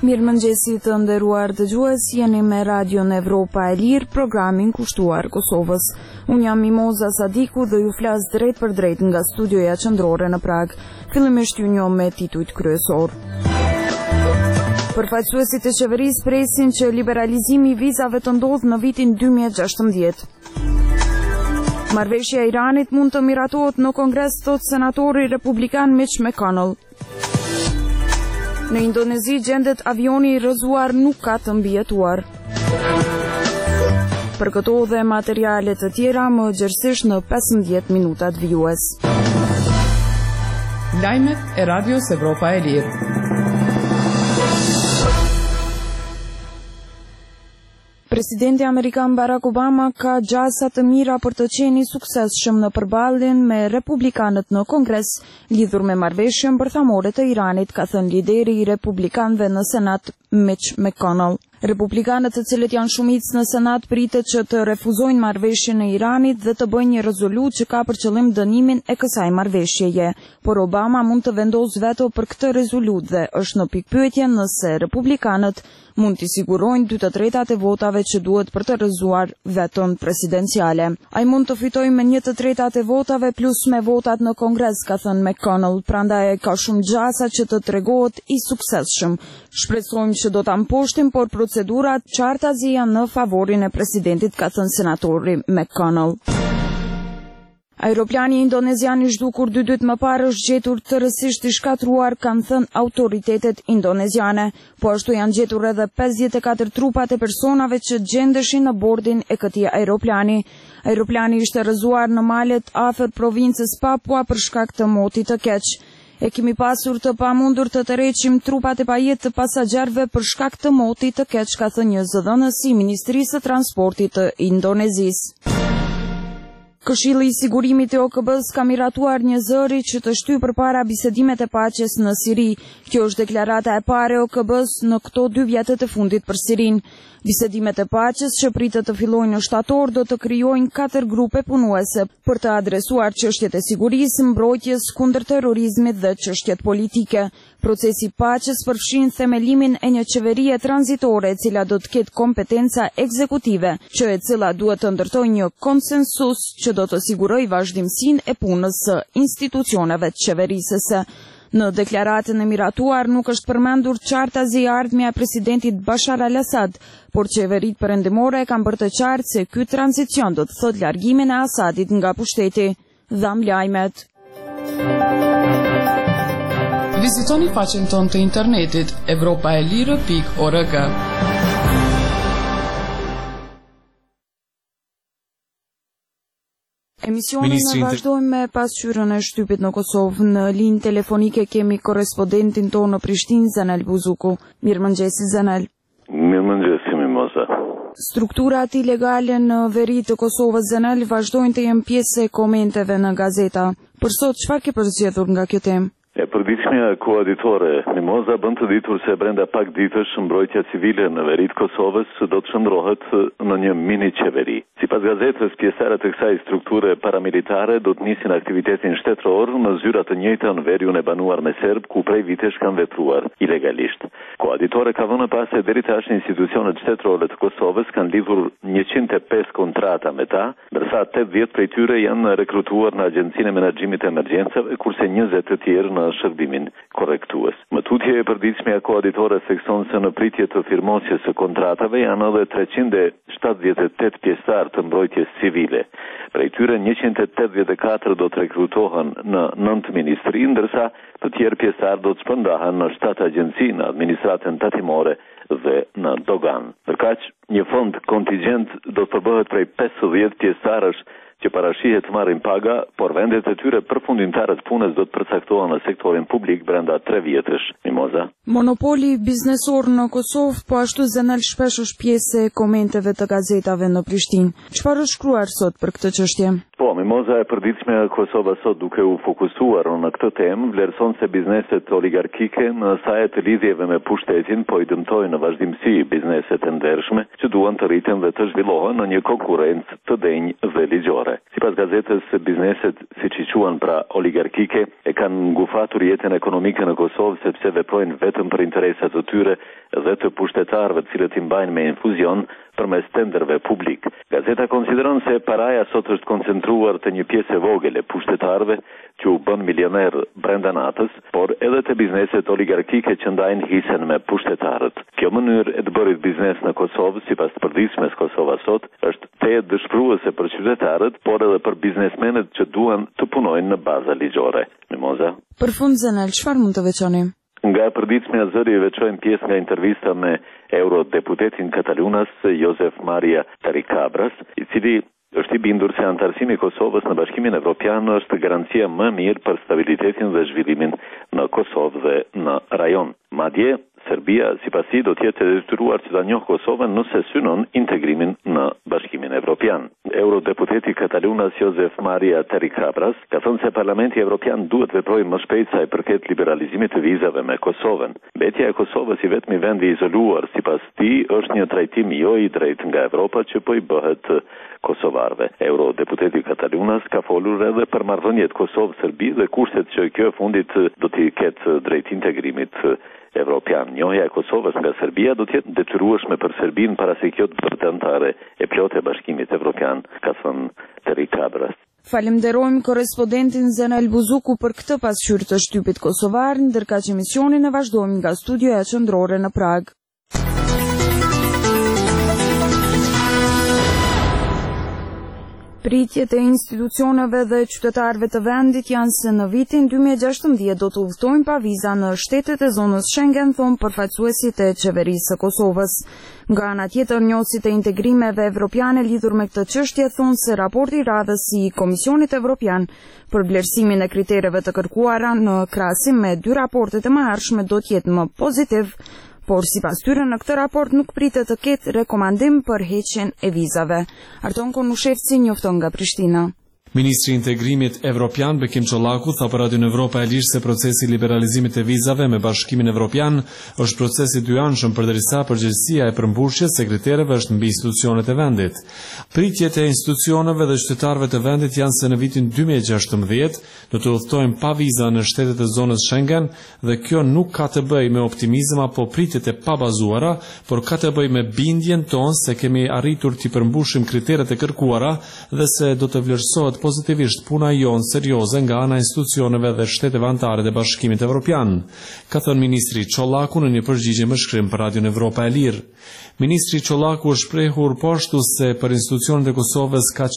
Mirëmëngjesi të nderuar dëgjues, jeni me Radion Evropa e Lirë, programin kushtuar Kosovës. Unë jam Mimoza Sadiku dhe ju flas drejt për drejt nga studioja qendrore në Prag. Fillimisht ju njoh me titujt kryesor. Përfaqësuesit e qeverisë presin që liberalizimi i vizave të ndodhë në vitin 2016. Marrëveshja e Iranit mund të miratohet në Kongres, thot senatori republikan Mitch McConnell. Në Indonezi gjendet avioni i rrëzuar nuk ka të mbijetuar. Për këto dhe materiale të tjera më gjerësisht në 15 minutat vijues. Lajmet e Radios Evropa e Lirë. Presidenti Amerikan Barack Obama ka gjasa të mira për të qenë suksesshëm në përballjen me republikanët në Kongres lidhur me marrëveshjen bërthamore të Iranit, ka thënë lideri i republikanëve në Senat Mitch McConnell. Republikanët, të cilët janë shumicë në Senat, pritet që të refuzojnë marrëveshjen e Iranit dhe të bëjnë një rezolutë që ka për qëllim dënimin e kësaj marrëveshjeje. Por Obama mund të vendosë veto për këtë rezolutë dhe është në pikpyetje nëse republikanët mund t'i sigurojnë 2/3 e votave që duhet për të rrëzuar veton presidenciale. Ai mund të fitojë me 1/3 e votave plus me votat në Kongres, ka thënë McConnell, prandaj ka shumë gjasa që të tregohet i suksesshëm. Shpresojmë që do ta mposhtim, por procedurat qartazi janë në favorin e presidentit, ka thënë senatori McConnell. Aeroplani indonezian i zhdukur 2 ditë më parë është gjetur tërësisht i shkatruar, kanë thënë autoritetet indoneziane, po ashtu janë gjetur edhe 54 trupat e personave që gjendeshin në bordin e këtij aeroplani. Aeroplani ishte rrëzuar në malet afër provincës Papua për shkak të motit të keq. E kemi pasur të pamundur të tërheqim trupat e pajet të pasagjerëve për shkak të motit të keq, ka thënë një zëdhënës i Ministrisë së Transportit të Indonezisë. Këshilli i sigurimit të OKB-s ka miratuar një zëri që të shtyjë përpara bisedimet e paqes në Siri. Kjo është deklarata e parë e OKB-s në këto 2 vjetët e fundit për Sirinë. Bisedimet e paqes që pritet të fillojnë në shtator do të krijojnë 4 grupe punuese për të adresuar çështjet e sigurisë, mbrojtjes kundër terrorizmit dhe çështjet politike. Procesi i paqes përfshin themelimin e një qeverie tranzitore e cila do të ketë kompetenca ekzekutive, që e cila duhet të ndërtojë një konsensus që do të sigurojë vazhdimsinë e punës së institucioneve të qeverisëse. Në deklaratën e miratuar nuk është përmendur qartazi i ardhmja e presidentit Bashar al-Assad, por qeveritë perëndimore kanë bërë të qartë se ky tranzicion do të thotë largimin e Asadit nga pushteti. Dham lajmet. Vizitoni faqen tonë të internetit evropaelire.org. Emisionin e vazhdojmë me pasqyrën e shtypit në Kosovë. Në linjë telefonike kemi korrespondentin tonë në Prishtinë, Zanel Buzuku. Mirëmëngjesi, Zanel. Mirëmëngjesi, Mimoza. Strukturat ilegale në veri të Kosovës, Zanel, vazhdojnë të jenë pjesë e komenteve në gazeta. Për sot, çfarë ke përzgjedhur nga kjo temë? Përditshmja koaditore Mimoza bën të ditur se brenda pak ditësh mbrojtja civile në veri të Kosovës do të shndrohet në një mini qeveri. Sipas gazetës, pjesëtarët e kësaj strukture paramilitare do të nisin aktivitetin shtetëror në zyra të njëjta në veriun e banuar me serb, ku prej vitesh kanë vepruar ilegalisht. Koaditore ka vënë pas se deri tash institucionet shtetërore të Kosovës kanë lidhur 105 kontrata me ta, ndërsa 80 prej tyre janë rekrutuar në Agjencinë e Menaxhimit të Emergjencave, kurse 20 të tjerë në shërbimin korrektues. Më tutje e përditshmja koaditore thekson se në pritje të firmosjes së kontratave janë edhe 378 pjesëtar të mbrojtjes civile. Prej tyre 184 do të rekrutohen në 9 ministri, ndërsa të tjerë pjesëtar do të shpërndahen në 7 agjenci, në administratën tatimore dhe në dogan. Ndërkaq, një fond kontingjent do të përbëhet prej 50 pjesëtarësh që parashihet të marrin paga, por vendet e tyre përfundimtare të punës do të përcaktohen në sektorin publik brenda 3 vjetësh. Mimoza. Monopoli biznesor në Kosovë, po ashtu Zanel, shpesh është pjesë e komenteve të gazetave në Prishtinë. Çfarë është shkruar sot për këtë çështje? Po, mimoza e përditshme e Kosovës sot duke u fokusuar në këtë temë, vlerëson se bizneset oligarkike në saj të lidhjeve me pushtetin po I dëmtojnë në vazhdimsi bizneset e ndershme që duan të rriten dhe të zhvillohen në një konkurrencë të denjë dhe ligjore. Sipas gazetës, bizneset, siç I quhen pra oligarkike, e kanë ngufatur jetën ekonomike në Kosovë sepse veprojnë vetëm për interesat të tyre dhe të pushtetarëve të cilët I mbajnë me infuzion përmes tenderëve publik. Gazeta konsideron se paraja sot është koncentruar të një pjesë e vogël e pushtetarëve që u bën milioner brenda natës, por edhe të bizneset oligarkike që ndajnë hisen me pushtetarët. Kjo mënyrë e të bërit biznes në Kosovë, sipas të përditshmes Kosova sot, është te dëshpëruese për qytetarët, por edhe për biznesmenët që duan të punojnë në baza ligjore. Mimoza. Përfund Zenel, çfarë mund të veçoni? Nga e përditshmja zëri veçojmë pjesë nga intervista me eurodeputetin Katalunas Josef Maria Terikabras, I cili është I bindur se antarësimi I Kosovës në Bashkimin Evropian është garancia më mirë për stabilitetin dhe zhvillimin në Kosovë dhe në rajon. Madje, Serbia, sipas I, do të jetë e detyruar që ta njohë Kosovën nëse synon integrimin në Bashkimin Evropian. Eurodeputeti Katalunas Josef Maria Terikabras ka thënë se Parlamenti Evropian duhet veprojë më shpejt sa I përket liberalizimit të vizave me Kosovën. Mbetja e Kosovës I vetmi vendi izoluar sipas tij është një trajtim jo I drejtë nga Evropa që po I bëhet kosovarëve. Eurodeputeti Katalunas ka folur edhe për marrëdhëniet Kosovë-Serbi dhe kushtet që kjo e fundit do t'i ketë drejt integrimit evropian. Njohja e Kosovës nga Serbia do të jetë detyrueshme për Serbinë para se kjo të bëhet anëtare e plotë e Bashkimit Evropian, ka thënë Terikabras. Falenderojmë korrespondentin Zenel Buzuku për këtë pasqyrë të shtypit kosovar, ndërkaq emisionin e vazhdojmë nga studioja qendrore në Prag. Pritjet e institucioneve dhe qytetarëve të vendit janë se në vitin 2016 do të udhtojnë pa viza në shtetet e zonës Schengen, thonë përfaqësuesit e qeverisë së Kosovës. Nga ana tjetër, njësit e integrimeve evropiane lidhur me këtë çështje thonë se raporti I radhës I Komisionit Evropian për vlerësimin e kritereve të kërkuara në krahasim me dy raportet e mëhershme do të jetë më pozitiv, por sipas tyre në këtë raport nuk pritet të ketë rekomandim për heqjen e vizave. Arton Konushevci njofton nga Prishtina. Ministri I Integrimit Evropian Bekim Çollaku tha për Radion Evropa e Lirë se procesi I liberalizimit e vizave me Bashkimin Evropian është proces I dyanshëm përderisa përgjegjësia e përmbushjes së kritereve është mbi institucionet e vendit. Pritjet e institucioneve dhe qytetarëve të vendit janë se në vitin 2016 do të udhtojnë pa viza në shtetet e zonës Schengen dhe kjo nuk ka të bëjë me optimizëm apo pritjet e pabazuara, por ka të bëjë me bindjen tonë se kemi arritur të përmbushim kriteret e kërkuara dhe se do të vlerësohet pozitivisht puna jonë serioze nga ana institucioneve dhe shteteve anëtare të Bashkimit Evropian, ka thënë ministri Çollaku në një përgjigje me shkrim për Radion Evropa e Lirë. Ministri Çollaku është shprehur po ashtu se për institucionet e Kosovës ka